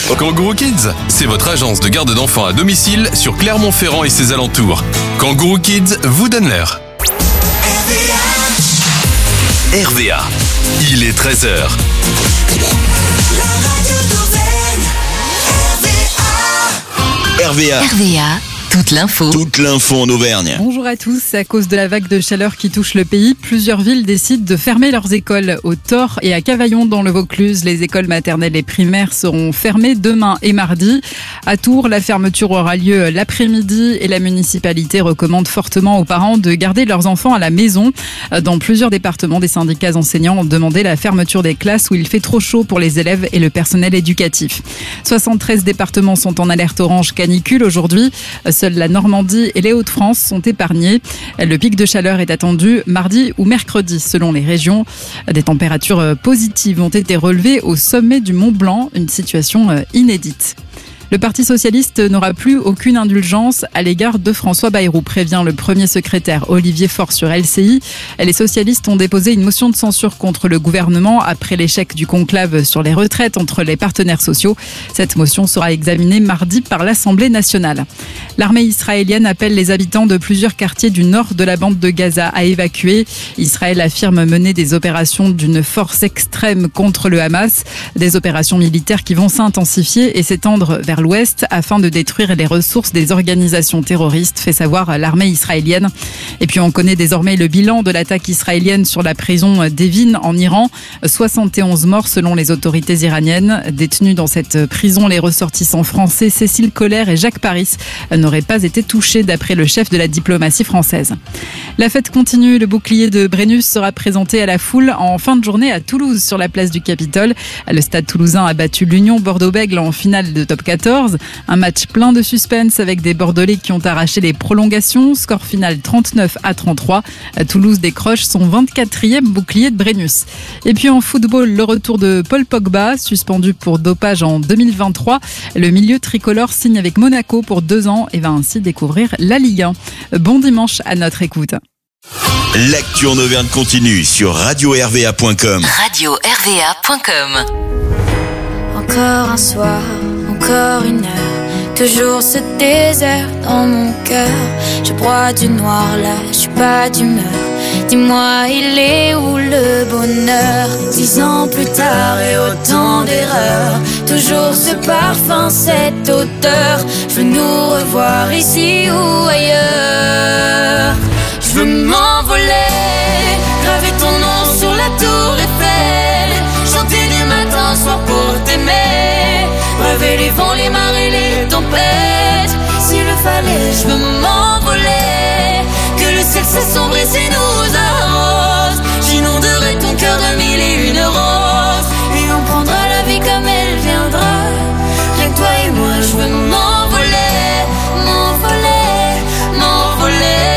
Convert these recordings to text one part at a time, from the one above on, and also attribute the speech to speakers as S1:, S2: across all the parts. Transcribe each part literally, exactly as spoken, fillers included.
S1: Kangourou Kids, c'est votre agence de garde d'enfants à domicile sur Clermont-Ferrand et ses alentours. Kangourou Kids vous donne l'heure. R V A, il est treize heures.
S2: R V A.
S3: R V A, toute l'info.
S2: Toute l'info en Auvergne.
S4: Bonjour à tous. À cause de la vague de chaleur qui touche le pays, plusieurs villes décident de fermer leurs écoles. Au Thor et à Cavaillon dans le Vaucluse, les écoles maternelles et primaires seront fermées demain et mardi. À Tours, la fermeture aura lieu l'après-midi et la municipalité recommande fortement aux parents de garder leurs enfants à la maison. Dans plusieurs départements, des syndicats enseignants ont demandé la fermeture des classes où il fait trop chaud pour les élèves et le personnel éducatif. soixante-treize départements sont en alerte orange canicule aujourd'hui. Seules la Normandie et les Hauts-de-France sont épargnés. Le pic de chaleur est attendu mardi ou mercredi selon les régions. Des températures positives ont été relevées au sommet du Mont Blanc, une situation inédite. Le Parti socialiste n'aura plus aucune indulgence à l'égard de François Bayrou, prévient le premier secrétaire Olivier Faure sur L C I. Les socialistes ont déposé une motion de censure contre le gouvernement après l'échec du conclave sur les retraites entre les partenaires sociaux. Cette motion sera examinée mardi par l'Assemblée nationale. L'armée israélienne appelle les habitants de plusieurs quartiers du nord de la bande de Gaza à évacuer. Israël affirme mener des opérations d'une force extrême contre le Hamas, des opérations militaires qui vont s'intensifier et s'étendre vers l'ouest afin de détruire les ressources des organisations terroristes, fait savoir l'armée israélienne. Et puis on connaît désormais le bilan de l'attaque israélienne sur la prison d'Evin en Iran. soixante et onze morts selon les autorités iraniennes. Détenus dans cette prison, les ressortissants français Cécile Collère et Jacques Paris n'auraient pas été touchés d'après le chef de la diplomatie française. La fête continue. Le bouclier de Brennus sera présenté à la foule en fin de journée à Toulouse sur la place du Capitole. Le stade toulousain a battu l'Union Bordeaux-Bègles en finale de top quatorze. Un match plein de suspense avec des Bordelais qui ont arraché les prolongations. Score final trente-neuf à trente-trois. Toulouse décroche son vingt-quatrième bouclier de Brennus. Et puis en football, le retour de Paul Pogba, suspendu pour dopage en deux mille vingt-trois. Le milieu tricolore signe avec Monaco pour deux ans et va ainsi découvrir la Ligue un. Bon dimanche à notre écoute.
S2: L'actu en Auvergne continue sur radio r v a point com.
S3: radio r v a point com.
S5: Encore un soir, encore une heure, toujours ce désert dans mon cœur. Je broie du noir là, je suis pas d'humeur. Dis-moi, il est où le bonheur? Dix ans plus tard et autant d'erreurs, toujours ce parfum, cette odeur. Je veux nous revoir ici ou ailleurs. Je veux m'envoler, graver ton nom sur la tour Eiffel, chanter du matin au soir pour t'aimer, rêver les vents, les marées, les tempêtes. S'il le fallait, je veux m'envoler, que le ciel s'assombrisse et nous arrose. J'inonderai ton cœur de mille et une roses, et on prendra la vie comme elle viendra. Rien que toi et moi, je veux m'envoler, m'envoler, m'envoler.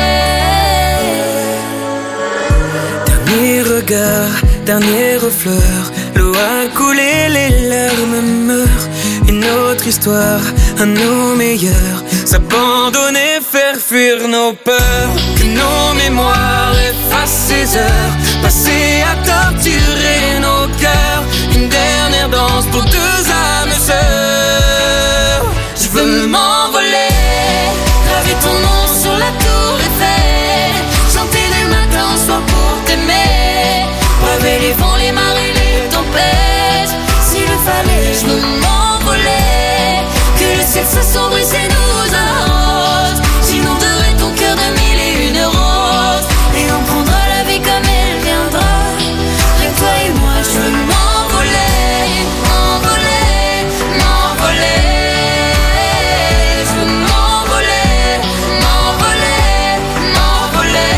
S6: Dernier regard, dernier refleur, l'eau a coulé, les larmes meurent. Une autre histoire, à nos meilleurs, s'abandonner, faire fuir nos peurs. Que nos mémoires effacent ces heures passées à torturer nos cœurs. Une dernière danse pour deux âmes sœurs. Je veux m'envoler, graver ton nom sur la tour Eiffel, chanter du matin au soir pour t'aimer, braver les vents, les marées, les tempêtes. S'il le fallait, je veux m'envoler, que le ciel s'assombrisse et nous arrose. J'inonderai ton cœur de mille et une roses, et on prendra la vie comme elle viendra. Rien que toi et moi, je veux m'envoler, m'envoler, m'envoler. Je veux m'envoler, m'envoler, m'envoler.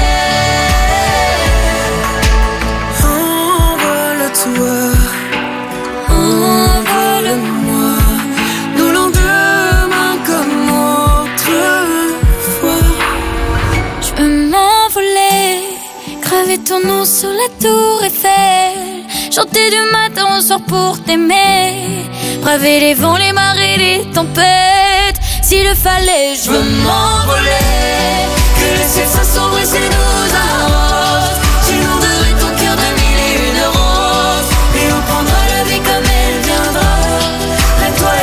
S6: Envole-toi, envole-moi, nos lendemains comme autrefois.
S5: Je veux m'envoler, graver ton nom sur la tour Eiffel, chanter du matin au soir pour t'aimer, braver les vents, les marées, les tempêtes. S'il le fallait, je veux m'envoler, que le ciel s'assombrisse et nous arrose. J'inonderai ton cœur de mille et une roses, et on prendra la vie comme elle viendra. Rien que toi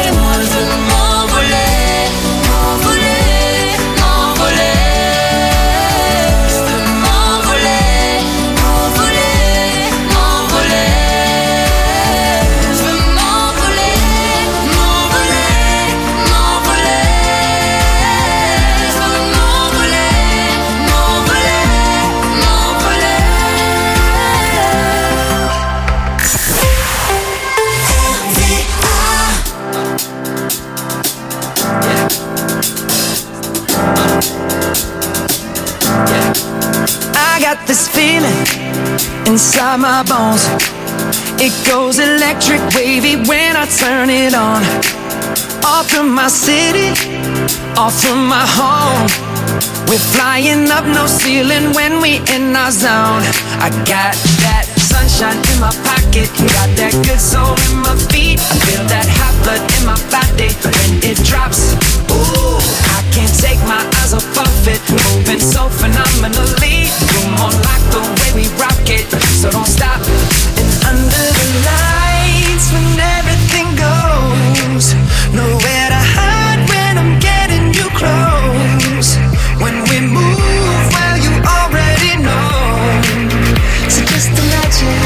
S6: inside my bones. It goes electric wavy when I turn it on. Off from my city, off from my home. We're flying up, no ceiling when we in our zone. I got that sunshine in my pocket, got that good soul in my feet. I feel that hot blood in my body when it drops. Ooh, I can't take my eyes off of it, moving so phenomenally. You're more like the way we rock it, so don't stop. And under the lights, when everything goes, nowhere to hide when I'm getting you close. When we move, well, you already know. So just imagine.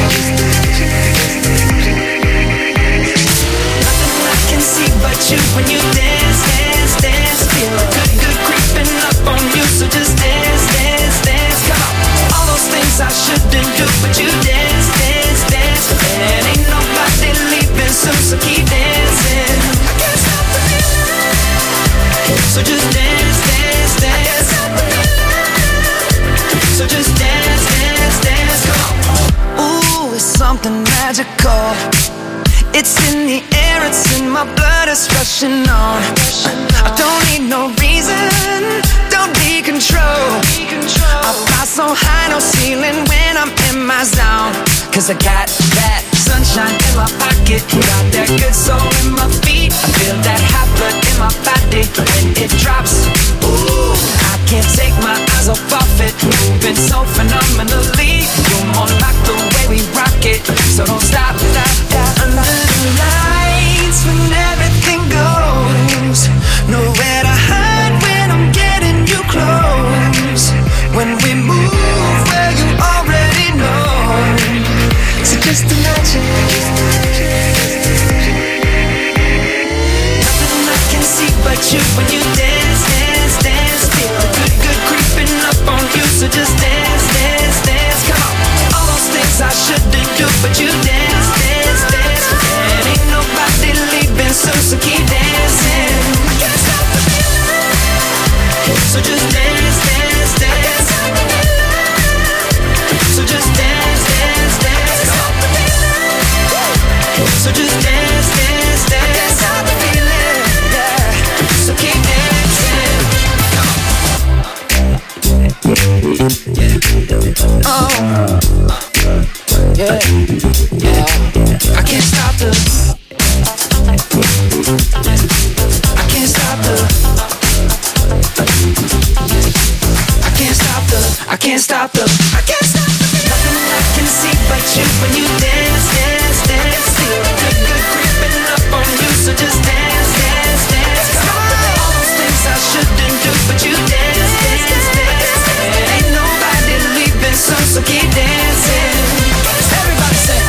S6: Nothing I can see but you when you dance, dance, dance. Feel good, good creeping up on you. So just dance, dance, dance. Come on. All those things I shouldn't do, but you dance, dance, dance. And ain't nobody leaving soon, so keep dancing. I can't stop the feeling. So just dance, dance, dance. So just dance, dance, dance. Come on. Ooh, it's something magical. It's in the air, it's in my blood, it's rushing on. I don't need no reason, don't be control. I fly so high, no ceiling when I'm in my zone. Cause I got that sunshine in my pocket, got that good soul in my feet. I feel that hot blood in my body when it drops. Ooh, I can't take my eyes off of it, moving so phenomenally. You're more like the way we rock it, so don't stop, stop, stop. Under the lights, when everything goes, nowhere to hide when I'm getting you close. When we move, well, you already know. So just imagine. Nothing I can see but you when you dance, dance, dance. Feel the good, good creeping up on you. So just dance, dance, dance. Come on. All those things I shouldn't do, but you dance, dance, dance. And ain't nobody leaving soon, so keep dancing. I can't stop the feeling. So just dance, dance, dance. So just dance, dance, dance. So just dance, dance, dance. Stop the feeling, yeah. So keep dancing. Oh, yeah, yeah. I can't stop the. I can't stop the. I can't stop the. I can't stop the. I can't stop the. Nothing I can see but you when you dance, dance, dance. Feel good, good creeping up on you. So just dance, dance, dance. Come on. All those things I shouldn't do, but you dance, dance, dance. Ain't nobody leaving soon, so keep dancing. Everybody say.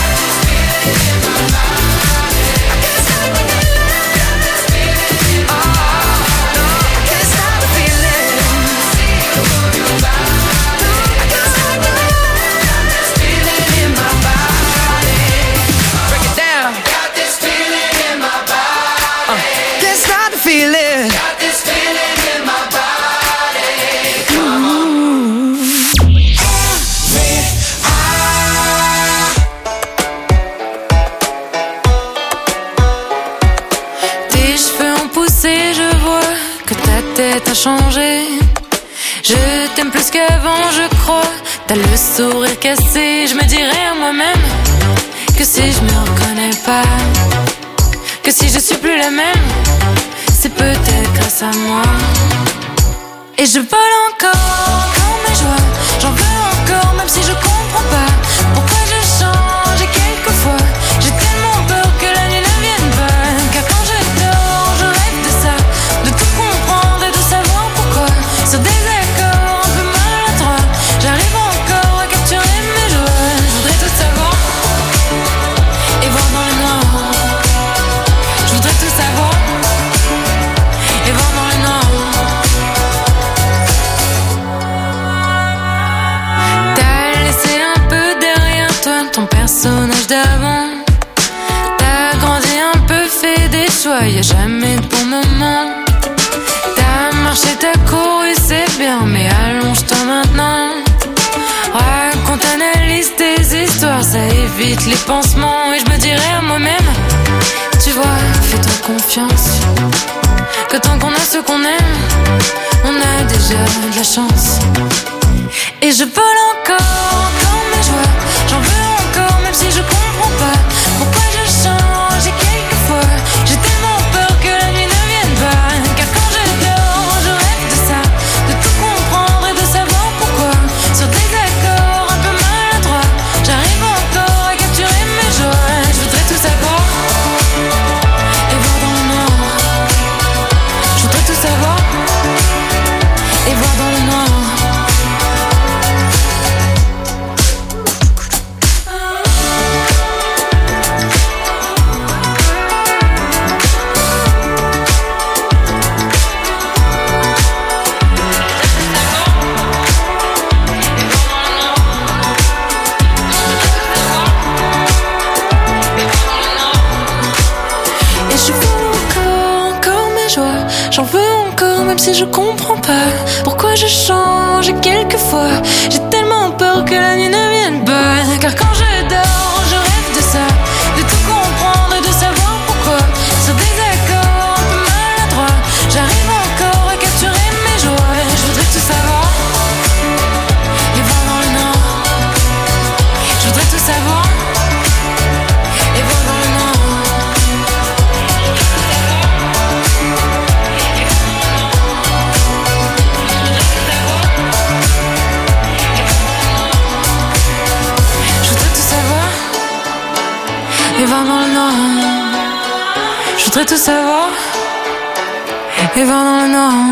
S7: T'as changé, je t'aime plus qu'avant, je crois. T'as le sourire cassé, je me dirais à moi-même que si je me reconnais pas, que si je suis plus la même, c'est peut-être grâce à moi. Et je vole encore dans mes joies, j'en veux encore même si je comprends pas pourquoi je change. Et quelquefois j'ai tellement peur que la nuit ne vienne pas, car quand je dors je rêve de ça, de tout comprendre et de savoir pourquoi. Sur des accords un peu maladroits, j'arrive encore à capturer mes joies. Je voudrais tout savoir et voir dans le noir. Je voudrais tout savoir et voir dans le noir. T'as laissé un peu derrière toi ton personnage d'avant. T'as grandi un peu, fait des choix, y'a jamais de bon moment. T'as marché, t'as couru, c'est bien, mais allonge-toi maintenant. Raconte t'analyse tes histoires, ça évite les pansements. Et je me dirais à moi-même, tu vois, fais-toi confiance, que tant qu'on a ce qu'on aime, on a déjà de la chance. Et je vole encore, encore mes joies, j'en veux encore, même si je comprends pas pourquoi je change. Et quelquefois, j'ai tellement peur que la nuit ne vienne pas, car quand je dors, je rêve de ça, de tout comprendre et de savoir pourquoi. Sur des accords un peu maladroits, j'arrive encore à capturer mes joies. Je voudrais tout savoir et voir dans le noir. Je voudrais tout savoir et voir dans le noir. J'en veux encore, même si je comprends pas pourquoi je change. Et quelquefois, j'ai tellement peur que la nuit ne vienne pas, car quand je dors, je rêve de ça, de tout comprendre et de savoir pourquoi. Sur des accords un peu maladroits, j'arrive encore à capturer mes joies. Je voudrais tout savoir et voir dans le nord. Je voudrais tout savoir et voir dans le nord. Et voir dans le noir. Je voudrais tout savoir et voir dans le noir.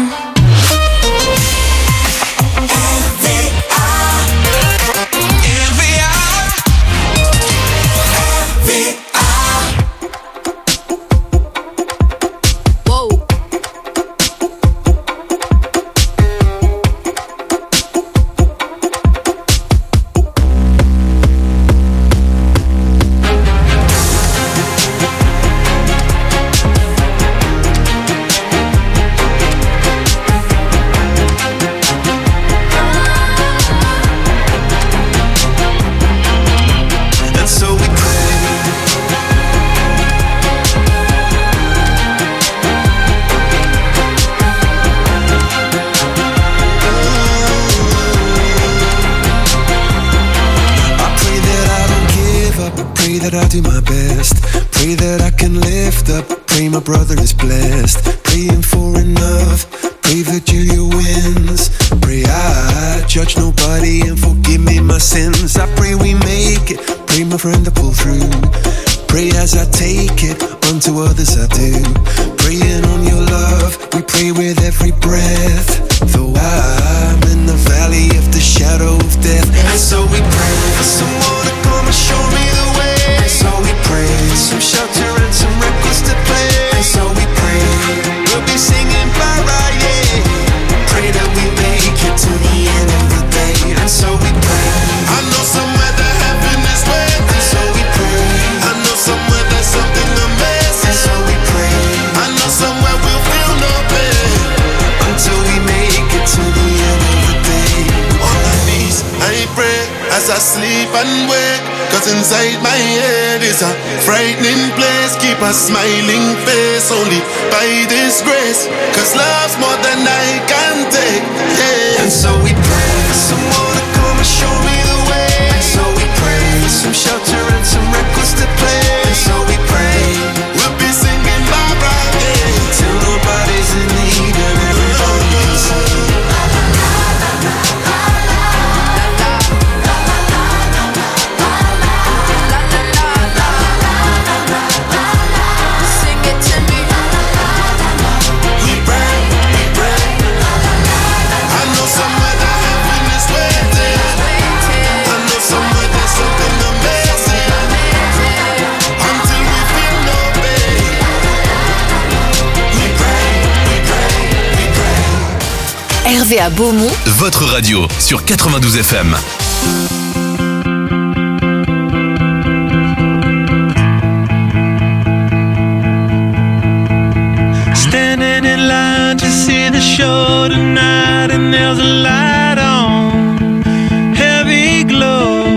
S8: that I do my best. Pray that I can lift up. Pray my brother is blessed. Praying for enough. Pray that Julia wins. Pray I judge nobody and forgive me my sins. I pray we make it. Pray my friend to pull through. Pray as I take it, unto others I do. Praying on your love, we pray with every breath. Though I'm in the valley of the shadow of death, and so we pray for someone to come and show me the way. And so we pray some shelter and some records to play. And so we pray we'll be singing para, yeah. Pray that we make it to the end of the day. And so we pray. I know somewhere that heaven is waiting. And so we pray. I know somewhere there's something amazing. And so we pray. I know somewhere we'll feel no pain until we make it to the end of the day. On my knees I pray as I sleep and wake, 'cause inside my head is a frightening place. Keep a smiling face only by this grace, 'cause love's more than I can take, yeah. And so we pray for someone to come and show me the way. And so we pray for some shelter and some records to play. And so we pray we'll be singing Barbara, yeah, till nobody's in need and everybody can sing.
S3: R V A Beaumont,
S1: votre radio sur quatre-vingt-douze F M.
S9: Standing in line to see the show tonight, and there's a light on, heavy glow.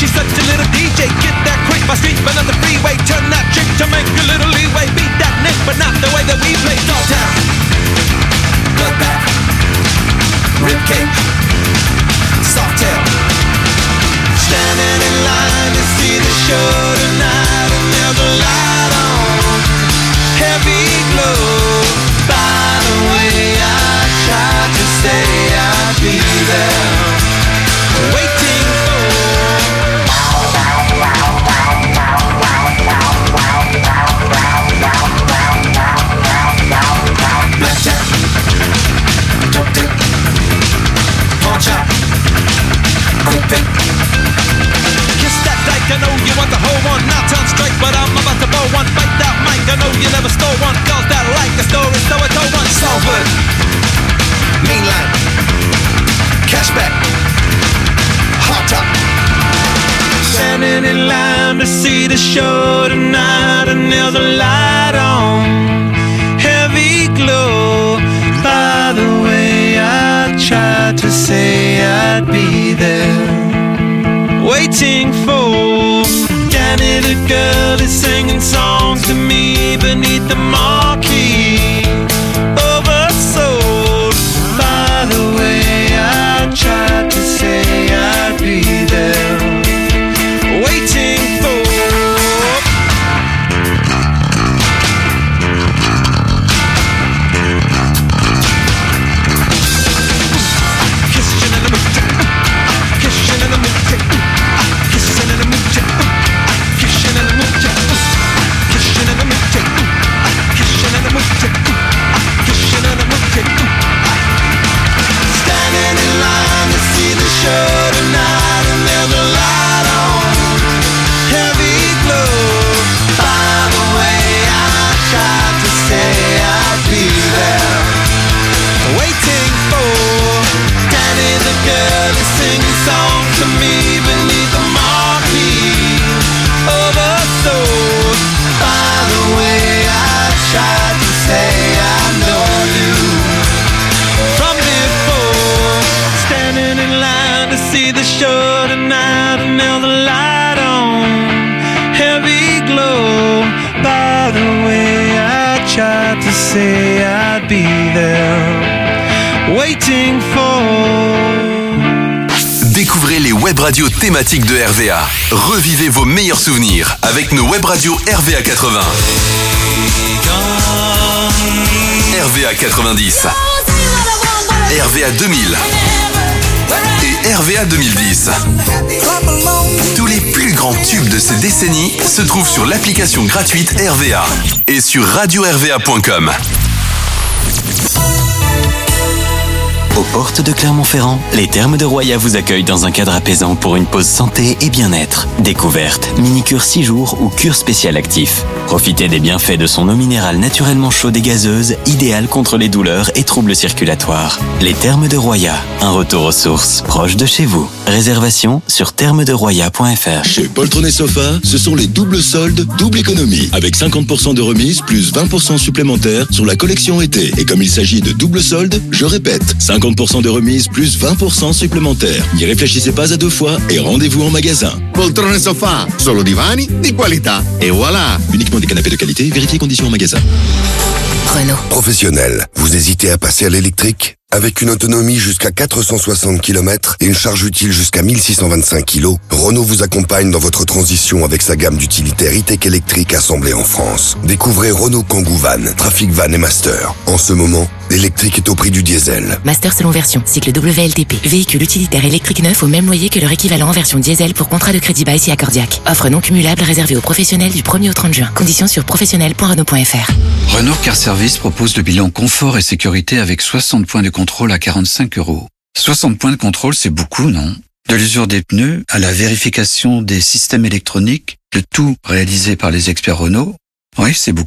S9: she's such a little D J. Get that quick, my street, but on the freeway. Turn that trick to make a little leeway. Beat that Nick, but not the way that we play. Dogtown, Bloodbath, Ribcage, Softail. Standing in line to see the show tonight, and there's a light on, heavy glow. By the way, I tried to say I'd be there, waiting for. Blackjack, dope dick, pawn shop, quick pick. Kiss that dyke, I know you want the whole one. Now turn straight, but I'm about to blow one. Bite that mic, I know you never stole one. Girls that like the story, so I told one. Salford, Mainline, Cashback, Hot Top. Standing in line to see the show tonight, and there's a light on, heavy glow. By the way, I tried to say I'd be there, waiting for. Danny the girl is singing songs to me beneath the marquee. Oversold. By the way, I tried to say I'd be there, waiting for. Kissing in the mood, kissing in the mood, kissing in the mood, kissing in the mood, kissing in the mood, kissing in the mood, kissing in the mood. Standing in line to see the show tonight, and there's a light on, heavy glow. By the way, I tried to say I'd be there, waiting for. Danny the girl is singing songs to me beneath the marquee. Oversold. By the way, I tried to say I know you from before. Standing in line to see the show tonight, and there's a light on, heavy glow. By the way, I tried to say I'd be there, waiting for.
S1: Découvrez les web radios thématiques de R V A. Revivez vos meilleurs souvenirs avec nos web radios R V A quatre-vingts. R V A quatre-vingt-dix. R V A deux mille. Et R V A deux mille dix. Tous les plus grands tubes de ces décennies se trouvent sur l'application gratuite R V A et sur radio R V A point com.
S10: Aux portes de Clermont-Ferrand, les Thermes de Roya vous accueillent dans un cadre apaisant pour une pause santé et bien-être. Découverte, mini-cure six jours ou cure spéciale actif. Profitez des bienfaits de son eau minérale naturellement chaude et gazeuse, idéale contre les douleurs et troubles circulatoires. Les Thermes de Roya, un retour aux sources proche de chez vous. Réservation sur thermes de roya point f r.
S2: Chez Poltron et Sofa, ce sont les doubles soldes, double économie. Avec cinquante pour cent de remise plus vingt pour cent supplémentaires sur la collection été. Et comme il s'agit de double soldes, je répète, cinquante pour cent de remise plus vingt pour cent supplémentaires. N'y réfléchissez pas à deux fois et rendez-vous en magasin.
S11: Poltron et Sofa, solo divani di qualità. Et voilà.
S2: Uniquement des canapés de qualité, vérifiez conditions en magasin.
S3: Renault.
S12: Professionnel, vous hésitez à passer à l'électrique ? Avec une autonomie jusqu'à quatre cent soixante kilomètres et une charge utile jusqu'à mille six cent vingt-cinq kilos, Renault vous accompagne dans votre transition avec sa gamme d'utilitaires e-tech électriques assemblés en France. Découvrez Renault Kangoo Van, Trafic Van et Master. En ce moment, l'électrique est au prix du diesel.
S3: Master selon version, cycle W L T P. Véhicule utilitaire électrique neuf au même loyer que leur équivalent en version diesel pour contrat de crédit bail si accordiaque. Offre non cumulable réservée aux professionnels du premier au trente juin. Conditions sur professionnel point renault point f r.
S13: Renault Car Service propose le bilan confort et sécurité avec soixante points de contrôle à quarante-cinq euros. soixante points de contrôle, c'est beaucoup, non? De l'usure des pneus à la vérification des systèmes électroniques, le tout réalisé par les experts Renault. Oui, c'est beaucoup.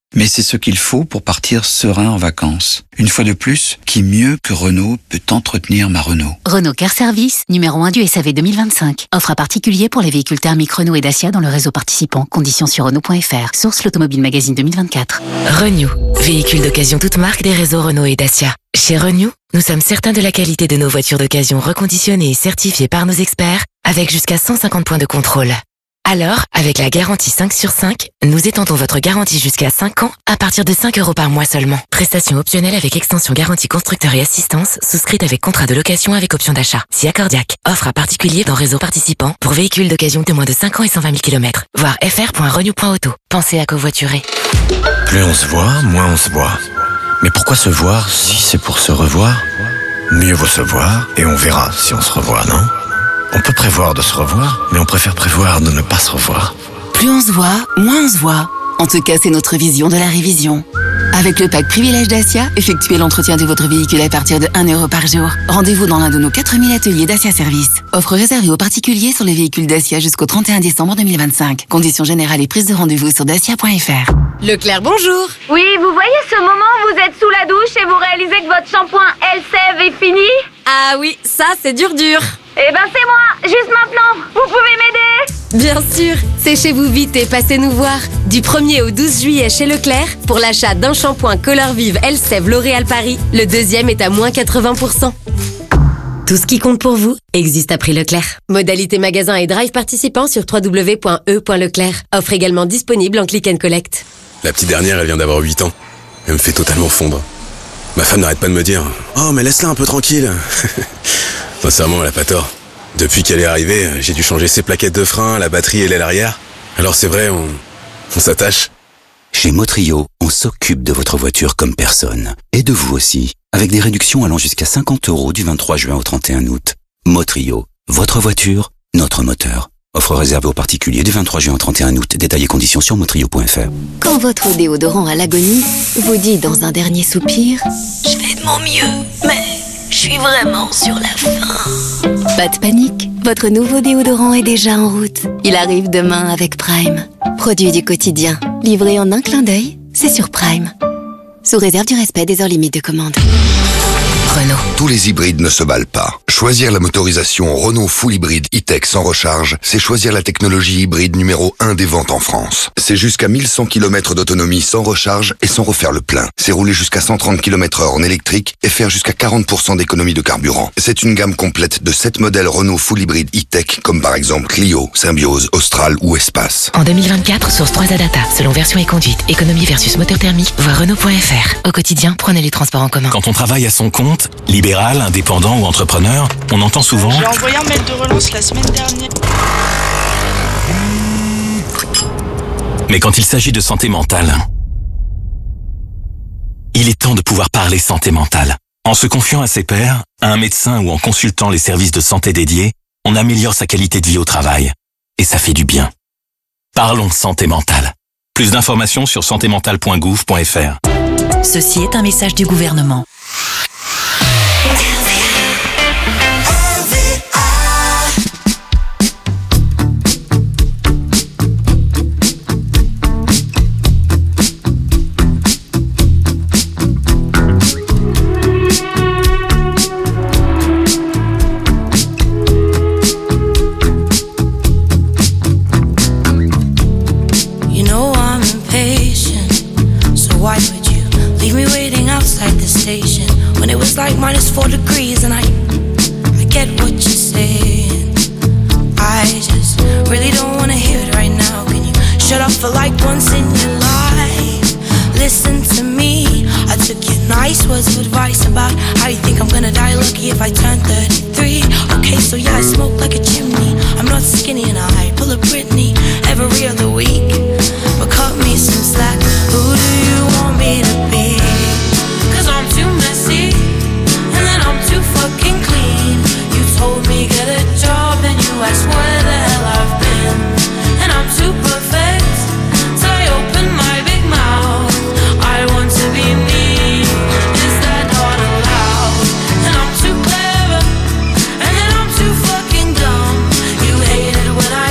S13: Mais c'est ce qu'il faut pour partir serein en vacances. Une fois de plus, qui mieux que Renault peut entretenir ma Renault?
S14: Renault Car Service, numéro un du S A V deux mille vingt-cinq. Offre à particulier pour les véhicules thermiques Renault et Dacia dans le réseau participant. Conditions sur Renault point F R. Source l'Automobile Magazine deux mille vingt-quatre.
S3: Renew, véhicule d'occasion toute marque des réseaux Renault et Dacia. Chez Renew, nous sommes certains de la qualité de nos voitures d'occasion reconditionnées et certifiées par nos experts, avec jusqu'à cent cinquante points de contrôle. Alors, avec la garantie cinq sur cinq, nous étendons votre garantie jusqu'à cinq ans à partir de cinq euros par mois seulement. Prestation optionnelle avec extension garantie constructeur et assistance, souscrite avec contrat de location avec option d'achat. Si accordiaque. Offre à particulier dans réseau participant pour véhicules d'occasion de moins de cinq ans et cent vingt mille kilomètres. Voir f r point renew point auto. Pensez à covoiturer.
S15: Plus on se voit, moins on se voit. Mais pourquoi se voir si c'est pour se revoir? Mieux vaut se voir et on verra si on se revoit, non? On peut prévoir de se revoir, mais on préfère prévoir de ne pas se revoir.
S16: Plus on se voit, moins on se voit. En tout cas, c'est notre vision de la révision. Avec le pack Privilège Dacia, effectuez l'entretien de votre véhicule à partir de un euro par jour. Rendez-vous dans l'un de nos quatre mille ateliers Dacia Service. Offre réservée aux particuliers sur les véhicules Dacia jusqu'au trente et un décembre deux mille vingt-cinq. Conditions générales et prise de rendez-vous sur dacia point f r.
S17: Leclerc, bonjour.
S18: Oui, vous voyez ce moment où vous êtes sous la douche et vous réalisez que votre shampoing Elseve est fini?
S17: Ah oui, ça c'est dur dur.
S18: Eh ben c'est moi, juste maintenant. Vous pouvez m'aider?
S17: Bien sûr, séchez-vous vite et passez nous voir. Du premier au douze juillet chez Leclerc, pour l'achat d'un shampoing Color Vive Elseve L'Oréal Paris, le deuxième est à moins quatre-vingts pour cent. Tout ce qui compte pour vous existe à prix Leclerc. Modalité magasin et drive participant sur w w w point e point leclerc. Offre également disponible en click and collect.
S19: La petite dernière, elle vient d'avoir huit ans. Elle me fait totalement fondre. Ma femme n'arrête pas de me dire « Oh, mais laisse-la un peu tranquille !» Sincèrement, elle a pas tort. Depuis qu'elle est arrivée, j'ai dû changer ses plaquettes de frein, la batterie et l'aile arrière. Alors c'est vrai, on, on s'attache.
S20: Chez Motrio, on s'occupe de votre voiture comme personne. Et de vous aussi, avec des réductions allant jusqu'à cinquante euros du vingt-trois juin au trente et un août. Motrio, votre voiture, notre moteur. Offre réservée aux particuliers du vingt-trois juin au trente et un août. Détails et conditions sur motrio point f r.
S21: Quand votre déodorant à l'agonie vous dit dans un dernier soupir « Je fais de mon mieux, mais je suis vraiment sur la fin ». Pas de panique, votre nouveau déodorant est déjà en route. Il arrive demain avec Prime. Produit du quotidien, livré en un clin d'œil, c'est sur Prime. Sous réserve du respect des heures limites de commande.
S12: Renault. Tous les hybrides ne se valent pas. Choisir la motorisation Renault Full Hybride E-Tech sans recharge, c'est choisir la technologie hybride numéro un des ventes en France. C'est jusqu'à mille cent kilomètres d'autonomie sans recharge et sans refaire le plein. C'est rouler jusqu'à cent trente kilomètres heure en électrique et faire jusqu'à quarante pour cent d'économie de carburant. C'est une gamme complète de sept modèles Renault Full Hybride E-Tech, comme par exemple Clio, Symbiose, Austral ou Espace.
S3: En deux mille vingt-quatre, source trois A Data, selon version et conduite, économie versus moteur thermique, voir Renault point f r. Au quotidien, prenez les transports en commun.
S22: Quand on travaille à son compte, libéral, indépendant ou entrepreneur, on entend souvent...
S23: J'ai envoyé un mail de relance la semaine dernière.
S22: Mais quand il s'agit de santé mentale, il est temps de pouvoir parler santé mentale. En se confiant à ses pairs, à un médecin ou en consultant les services de santé dédiés, on améliore sa qualité de vie au travail. Et ça fait du bien. Parlons santé mentale. Plus d'informations sur santé mentale point gouv point f r.
S24: Ceci est un message du gouvernement.
S25: When it was like minus four degrees and I I get what you're saying. I just really don't wanna hear it right now. Can you shut up for like once in your life? Listen to me, I took your nice words of advice about how you think I'm gonna die lucky if I turn thirty-three. Okay, so yeah, I smoke like a chimney. I'm not skinny and I pull a Britney every other week. But cut me some slack, who do you want me to be? Cause I'm too messy, and then I'm too fucking clean. You told me get a job, and you asked where the hell I've been. And I'm too perfect, so I open my big mouth. I want to be me, is that not allowed? And I'm too clever, and then I'm too fucking dumb. You hated when I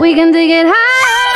S4: We can take it higher.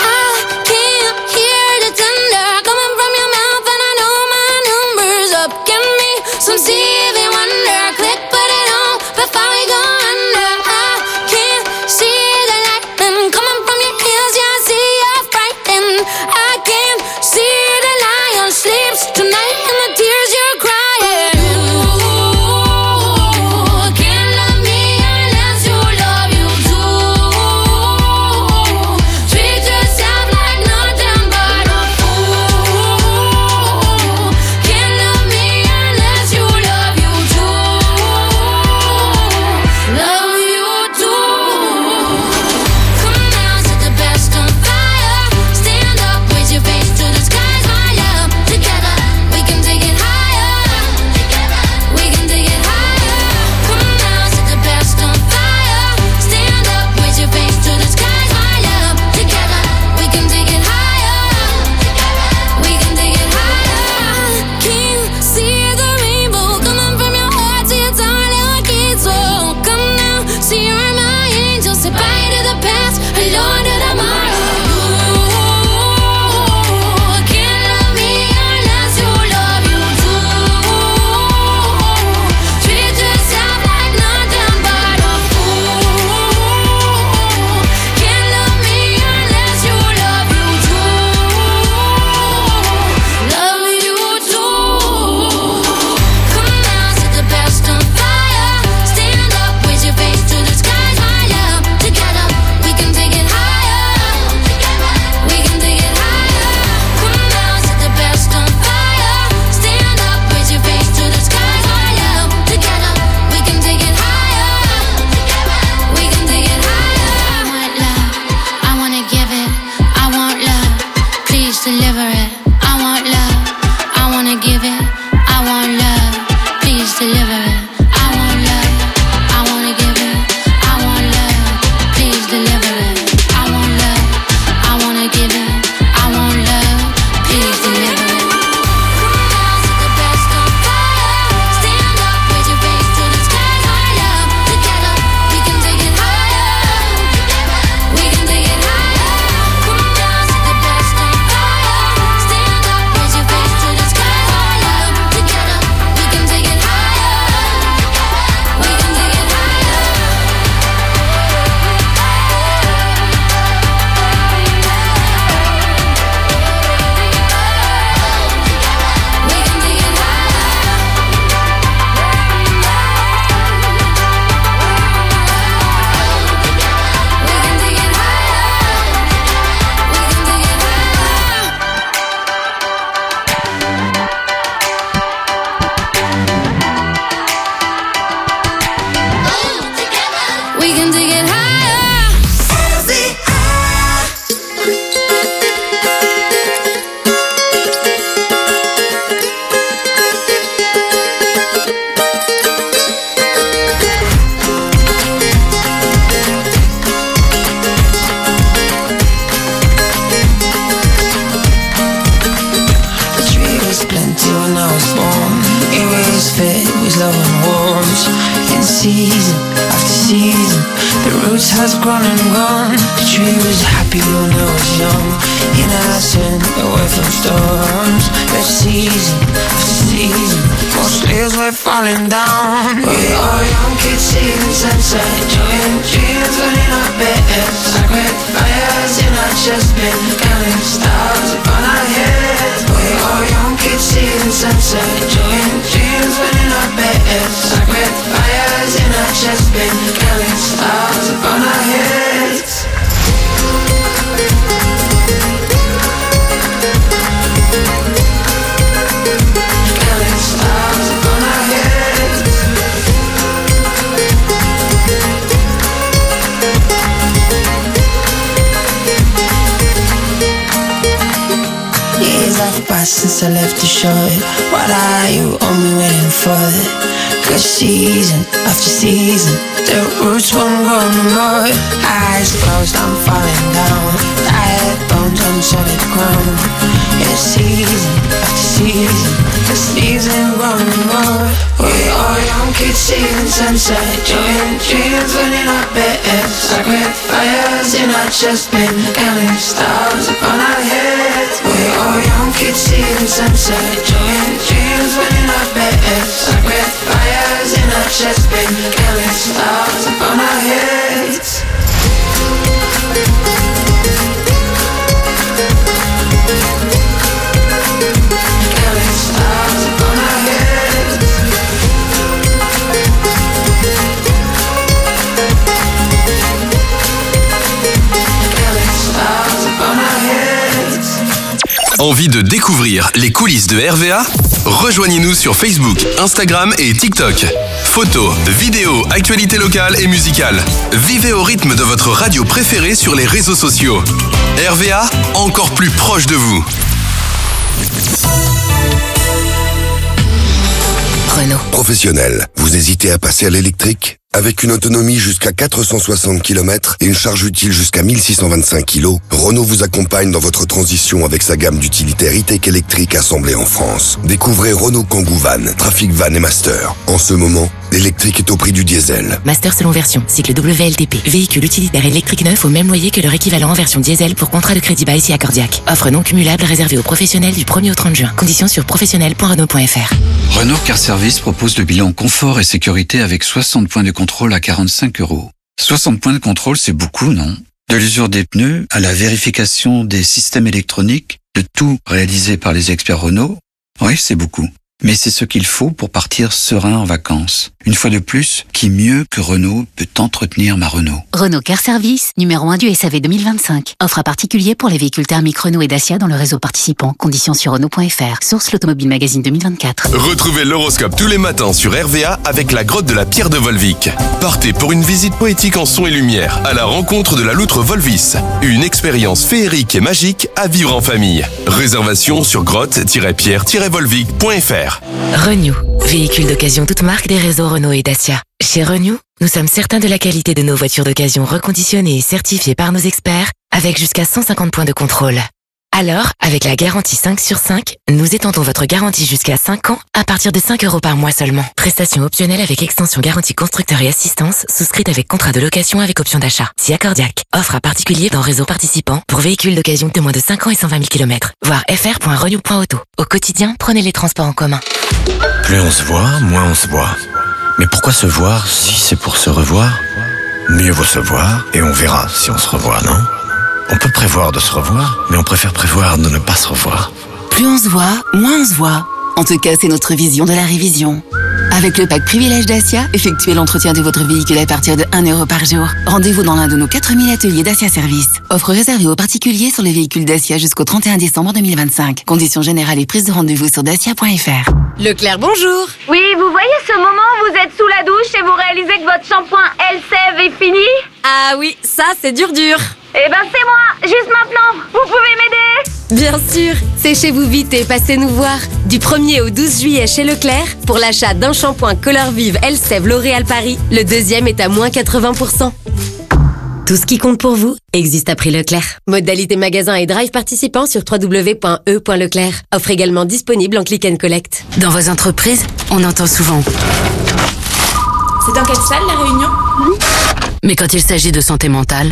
S25: has grown and gone. The tree was happy when I was young, innocent, away from storms. But season after season, most leaves were falling down. We are young kids seeing the sunset, enjoying dreams when in our beds. Sacred fires in our chest, been counting stars upon our heads. We are young kids seeing the sunset, enjoying dreams when in our beds. Sacred fires in our chest, been counting stars upon our heads. Counting stars upon our heads. Years have passed since I left the shore. What are you only waiting for? Cause season after season, the roots won't grow no more. Eyes closed, I'm falling down. Tired bones come solid ground. It's season after season, the season growing more. We are young kids seeing sunset, joying dreams, winning our bets. Like red fires in our chest, been counting stars upon our heads. We are young kids seeing sunset, joying dreams, winning our bets. Like red fires in our chest, been counting stars upon our heads.
S1: Envie de découvrir les coulisses de R V A? Rejoignez-nous sur Facebook, Instagram et TikTok. Photos, vidéos, actualités locales et musicales. Vivez au rythme de votre radio préférée sur les réseaux sociaux. R V A, encore plus proche de vous.
S21: Renault.
S12: Professionnel, vous hésitez à passer à l'électrique? Avec une autonomie jusqu'à quatre cent soixante kilomètres et une charge utile jusqu'à mille six cent vingt-cinq kilos, Renault vous accompagne dans votre transition avec sa gamme d'utilitaires e-tech électriques assemblés en France. Découvrez Renault Kangoo Van, Trafic Van et Master. En ce moment, l'électrique est au prix du diesel.
S3: Master selon version, cycle W L T P. Véhicule utilitaire électrique neuf au même loyer que leur équivalent en version diesel pour contrat de crédit bail si accordiaque. Offre non cumulable réservée aux professionnels du premier au trente juin. Conditions sur professionnel point renault point f r.
S13: Renault Car Service propose le bilan confort et sécurité avec soixante points de contrôle à quarante-cinq euros. soixante points de contrôle, c'est beaucoup, non? De l'usure des pneus à la vérification des systèmes électroniques, de tout réalisé par les experts Renault. Oui, c'est beaucoup. Mais c'est ce qu'il faut pour partir serein en vacances. Une fois de plus, qui mieux que Renault peut entretenir ma Renault?
S14: Renault Car Service, numéro un du S A V deux mille vingt-cinq. Offre à particulier pour les véhicules thermiques Renault et Dacia dans le réseau participant. Conditions sur renault point f r. Source l'Automobile Magazine deux mille vingt-quatre.
S1: Retrouvez l'horoscope tous les matins sur R V A avec la grotte de la Pierre de Volvic. Partez pour une visite poétique en son et lumière à la rencontre de la loutre Volvis. Une expérience féerique et magique à vivre en famille. Réservation sur grotte tiret pierre tiret volvic point f r.
S3: Renew, véhicule d'occasion toute marque des réseaux Renault et Dacia. Chez Renew, nous sommes certains de la qualité de nos voitures d'occasion reconditionnées et certifiées par nos experts avec jusqu'à cent cinquante points de contrôle. Alors, avec la garantie cinq sur cinq, nous étendons votre garantie jusqu'à cinq ans à partir de cinq euros par mois seulement. Prestation optionnelle avec extension garantie constructeur et assistance, souscrite avec contrat de location avec option d'achat. Si accordiaque. Offre à particulier dans réseau participant pour véhicules d'occasion de moins de cinq ans et cent vingt mille kilomètres. Voir f r point renew point auto. Au quotidien, prenez les transports en commun.
S15: Plus on se voit, moins on se voit. Mais pourquoi se voir si c'est pour se revoir? Mieux vaut se voir et on verra si on se revoit, non? On peut prévoir de se revoir, mais on préfère prévoir de ne pas se revoir.
S16: Plus on se voit, moins on se voit. En tout cas, c'est notre vision de la révision. Avec le pack privilège Dacia, effectuez l'entretien de votre véhicule à partir de un euro par jour. Rendez-vous dans l'un de nos quatre mille ateliers Dacia Service. Offre réservée aux particuliers sur les véhicules Dacia jusqu'au trente et un décembre deux mille vingt-cinq. Conditions générales et prise de rendez-vous sur dacia point f r.
S17: Leclerc, bonjour.
S18: Oui, vous voyez ce moment où vous êtes sous la douche et vous réalisez que votre shampoing Elle Sève est fini?
S17: Ah oui, ça c'est dur dur.
S18: Eh ben c'est moi, juste maintenant. Vous pouvez m'aider?
S17: Bien sûr, séchez-vous vite et passez nous voir. Du premier au douze juillet chez Leclerc, pour l'achat d'un shampoing Color Vive Elle Sève L'Oréal Paris, le deuxième est à moins quatre-vingts pour cent. Tout ce qui compte pour vous existe à prix Leclerc. Modalité magasin et drive participant sur w w w point e point leclerc. Offre également disponible en click and collect.
S21: Dans vos entreprises, on entend souvent.
S23: C'est dans quelle salle la réunion?
S21: Mais quand il s'agit de santé mentale,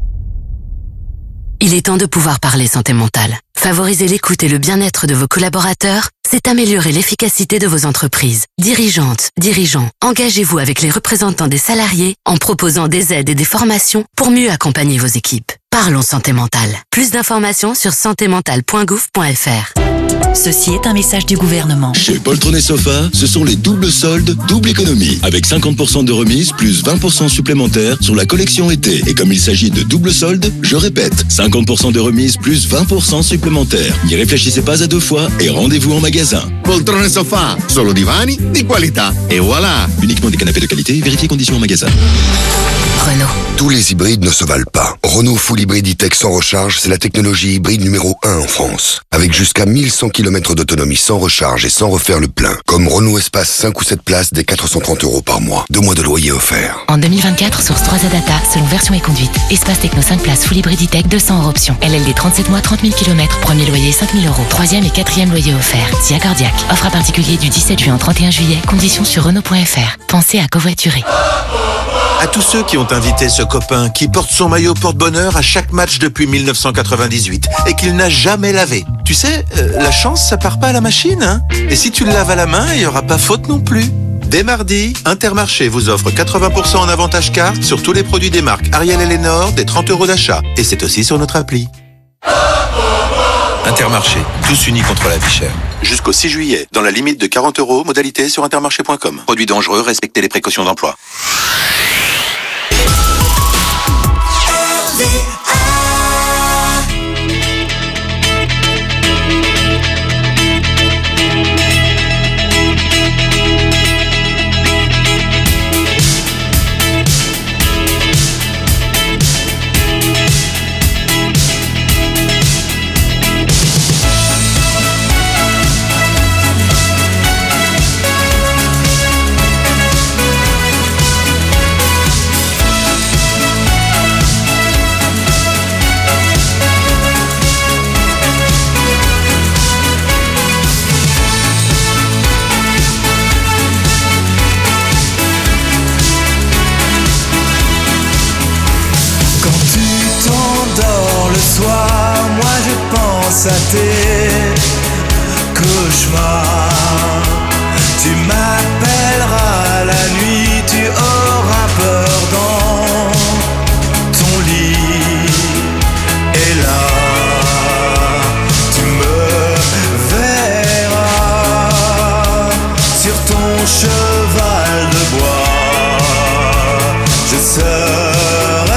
S21: il est temps de pouvoir parler santé mentale. Favoriser l'écoute et le bien-être de vos collaborateurs, c'est améliorer l'efficacité de vos entreprises. Dirigeantes, dirigeants, engagez-vous avec les représentants des salariés en proposant des aides et des formations pour mieux accompagner vos équipes. Parlons santé mentale. Plus d'informations sur santé mentale point gouv point f r.
S24: Ceci est un message du gouvernement.
S2: Chez Poltron Sofa, ce sont les doubles soldes, double économie. Avec cinquante pour cent de remise plus vingt pour cent supplémentaires sur la collection été. Et comme il s'agit de double soldes, je répète, cinquante pour cent de remise plus vingt pour cent supplémentaires. N'y réfléchissez pas à deux fois et rendez-vous en magasin.
S11: Poltrone Sofa, solo divani di qualità. Et voilà.
S2: Uniquement des canapés de qualité, vérifiez conditions en magasin.
S21: Renault.
S12: Tous les hybrides ne se valent pas. Renault Full Hybrid E-Tech sans recharge, c'est la technologie hybride numéro un en France. Avec jusqu'à mille cent kilomètres d'autonomie sans recharge et sans refaire le plein. Comme Renault Espace cinq ou sept places dès quatre cent trente euros par mois. Deux mois de loyer offert.
S3: En deux mille vingt-quatre, source trois A Data, selon version et conduite. Espace Techno cinq places Full Hybrid E-Tech deux cents euros option. L L D trente-sept mois, trente mille kilomètres, premier loyer cinq mille euros. Troisième et quatrième loyer offert. S I A Cardiac. Offre à particulier du dix-sept juin au trente et un juillet. Conditions sur Renault point F R. Pensez à covoiturer.
S4: À tous ceux qui ont invité ce copain qui porte son maillot porte-bonheur à chaque match depuis mille neuf cent quatre-vingt-dix-huit et qu'il n'a jamais lavé. Tu sais, euh, la chance, ça part pas à la machine, hein. Et si tu le laves à la main, il y aura pas faute non plus. Dès mardi, Intermarché vous offre quatre-vingts pour cent en avantage carte sur tous les produits des marques Ariel et Lénore, des trente euros d'achat. Et c'est aussi sur notre appli. Intermarché, tous unis contre la vie chère. Jusqu'au six juillet, dans la limite de quarante euros, modalité sur intermarché point com. Produits dangereux, respectez les précautions d'emploi.
S9: Moi je pense à tes cauchemars. Tu m'appelleras la nuit, tu auras peur dans ton lit. Et là, tu me verras sur ton cheval de bois. Je serai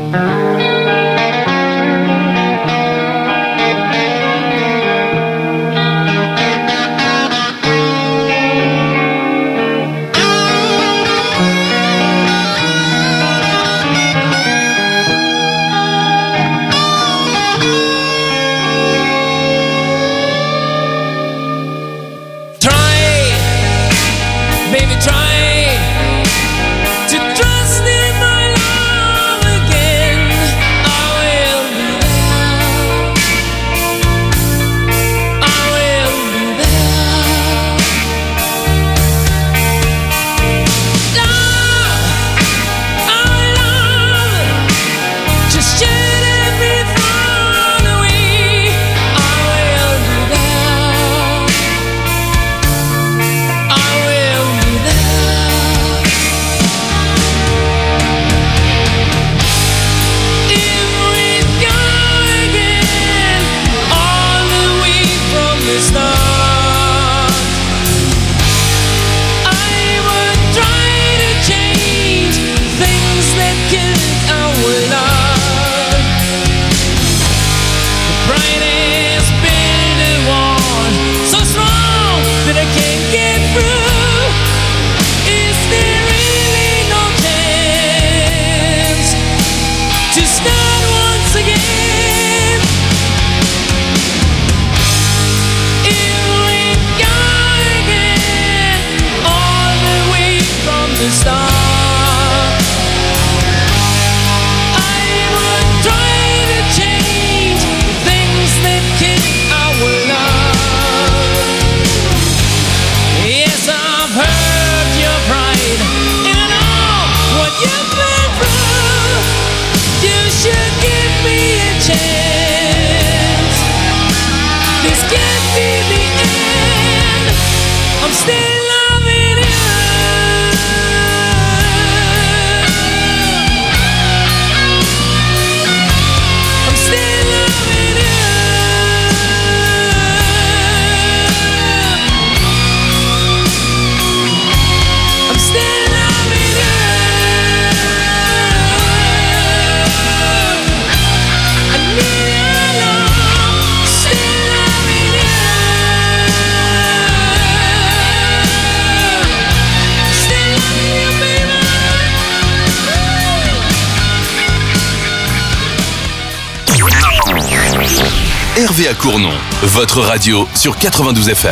S1: R V A Cournon, votre radio sur quatre-vingt-douze F M.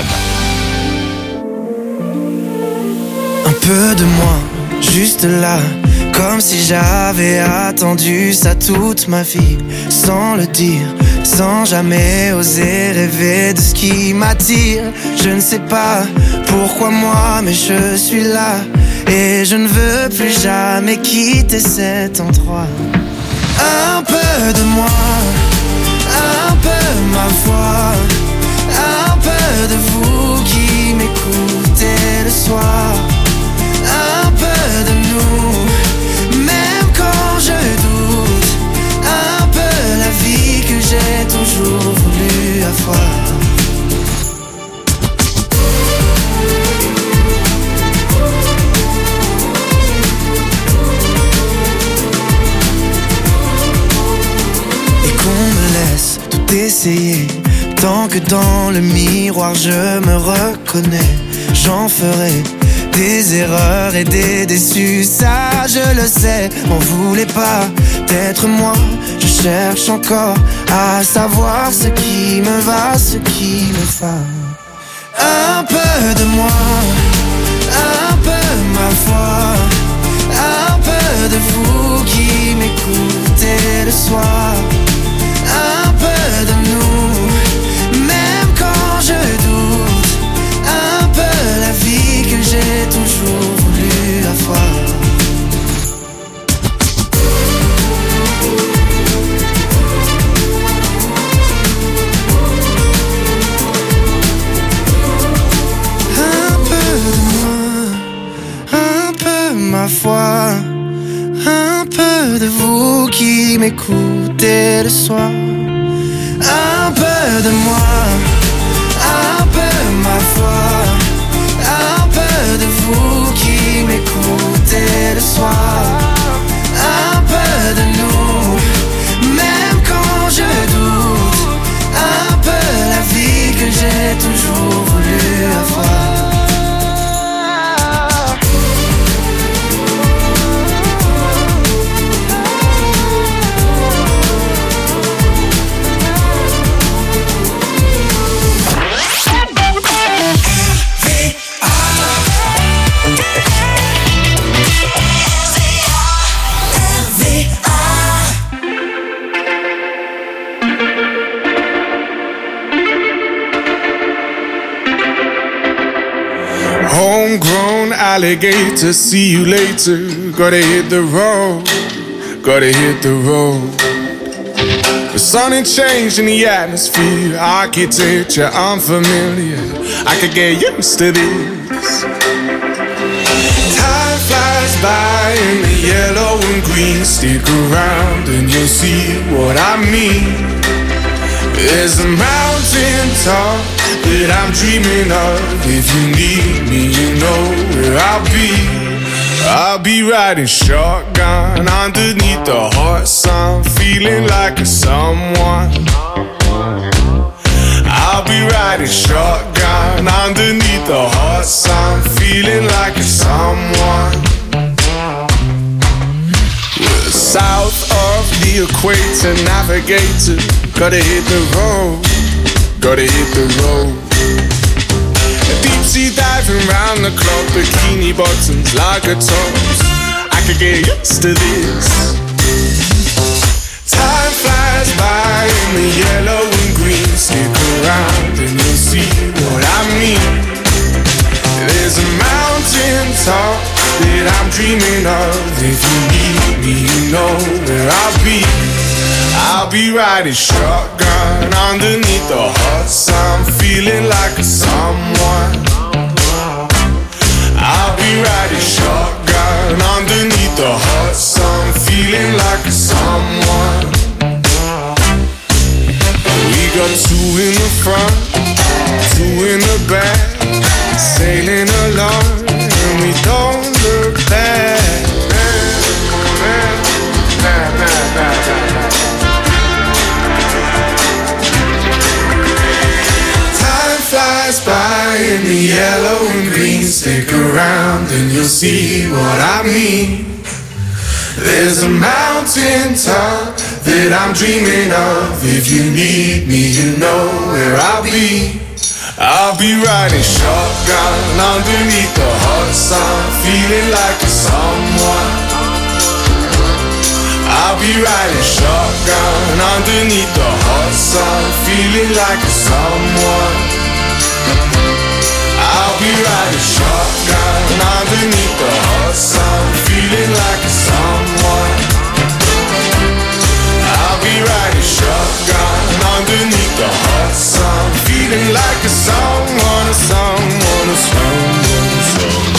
S5: Un peu de moi, juste là, comme si j'avais attendu ça toute ma vie, sans le dire, sans jamais oser rêver de ce qui m'attire. Je ne sais pas pourquoi moi, mais je suis là, et je ne veux plus jamais quitter cet endroit. Un peu de moi, un peu ma voix, un peu de vous qui m'écoutez le soir, un peu de nous, même quand je doute, un peu la vie que j'ai toujours voulu avoir. Essayer, tant que dans le miroir je me reconnais, j'en ferai des erreurs et des déçus, ça je le sais. On voulait pas d'être moi, je cherche encore à savoir ce qui me va, ce qui me va. Un peu de moi, un peu ma voix, un peu de vous qui m'écoutez le soir, un peu de nous, même quand je doute, un peu la vie que j'ai toujours voulu avoir. Un peu de moi, un peu ma foi, un peu de vous qui m'écoutez le soir, un peu de moi, un peu ma foi, un peu de vous qui m'écoutez le soir, un peu de nous,
S6: alligator, see you later. Gotta hit the road, gotta hit the road. The sun ain't changed in the atmosphere, architecture unfamiliar. I could get used to this. Time flies by in the yellow and green. Stick around and you'll see what I mean. There's a mountain top that I'm dreaming of. If you need me, you know where I'll be. I'll be riding shotgun underneath the hot sun, feeling like a someone. I'll be riding shotgun underneath the hot sun, feeling like a someone. We're south of the equator, navigator. Gotta hit the road, gotta hit the road. Deep sea diving round the clock, bikini bottoms, lager tops. I could get used to this. Time flies by in the yellow and green. Stick around and you'll see what I mean. There's a mountain top that I'm dreaming of. If you need me, you know where I'll be. I'll be riding shotgun underneath the hot sun, feeling like a someone. I'll be riding shotgun underneath the hot sun, feeling like a someone. We got two in the front, two in the back, sailing along, and we don't look back. Flies by in the yellow and green. Stick around and you'll see what I mean. There's a mountain top that I'm dreaming of. If you need me, you know where I'll be. I'll be riding shotgun underneath the hot sun, feeling like a someone. I'll be riding shotgun underneath the hot sun, feeling like a someone. I'll be riding shotgun underneath the hot sun, feeling like a someone. I'll be riding shotgun underneath the hot sun, feeling like a someone, a someone, a someone, a someone.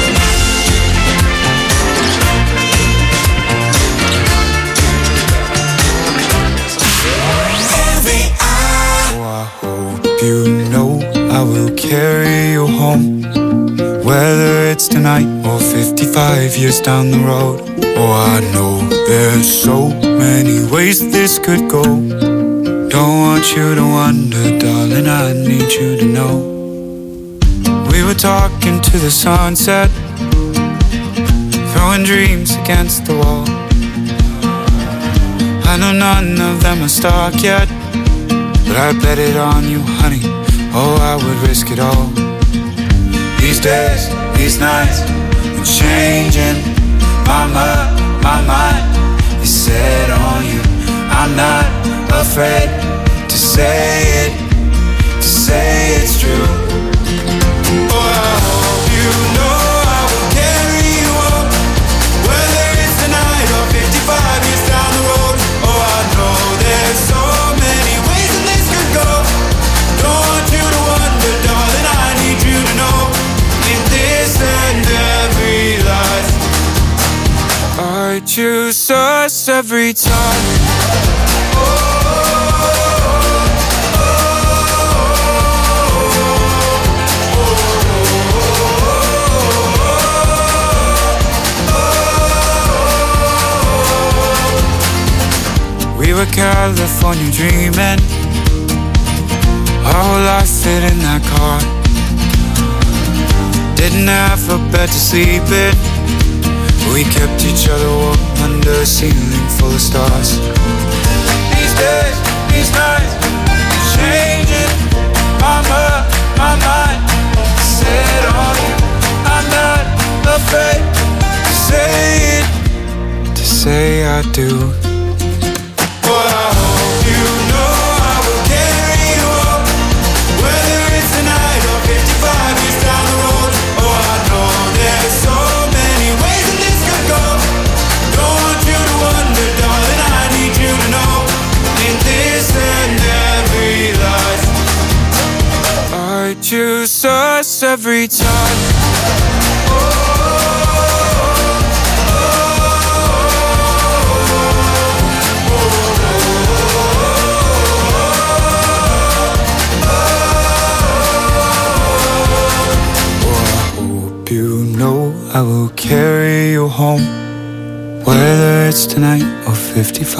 S7: You know I will carry you home, whether it's tonight or fifty-five years down the road. Oh, I know there's so many ways this could go. Don't want you to wonder, darling, I need you to know. We were talking to the sunset, throwing dreams against the wall. I know none of them are stuck yet, but I bet it on you, honey. Oh, I would risk it all. These days, these nights, I'm changing. My mind, my mind is set on you. I'm not afraid to say it, to say it's true. Oh, I hope you know I will carry you home, whether it's tonight or fifty-five years down the road. Oh, I know there's so many ways that this could go. Don't want you to wonder, darling, I need you to know. In this and every life, I choose us every time. We were California dreaming, our whole life fit in that car. Didn't have a bed to sleep in, we kept each other warm under a ceiling full of stars. These days, these nights, changing. My mind, my mind, set on you. I'm not afraid to say it, to say I do. But I hope you know I will carry you home, whether it's tonight or fifty-five years down the road. Oh, I know there's every time. You know I will carry you home, whether it's tonight or fifty-five.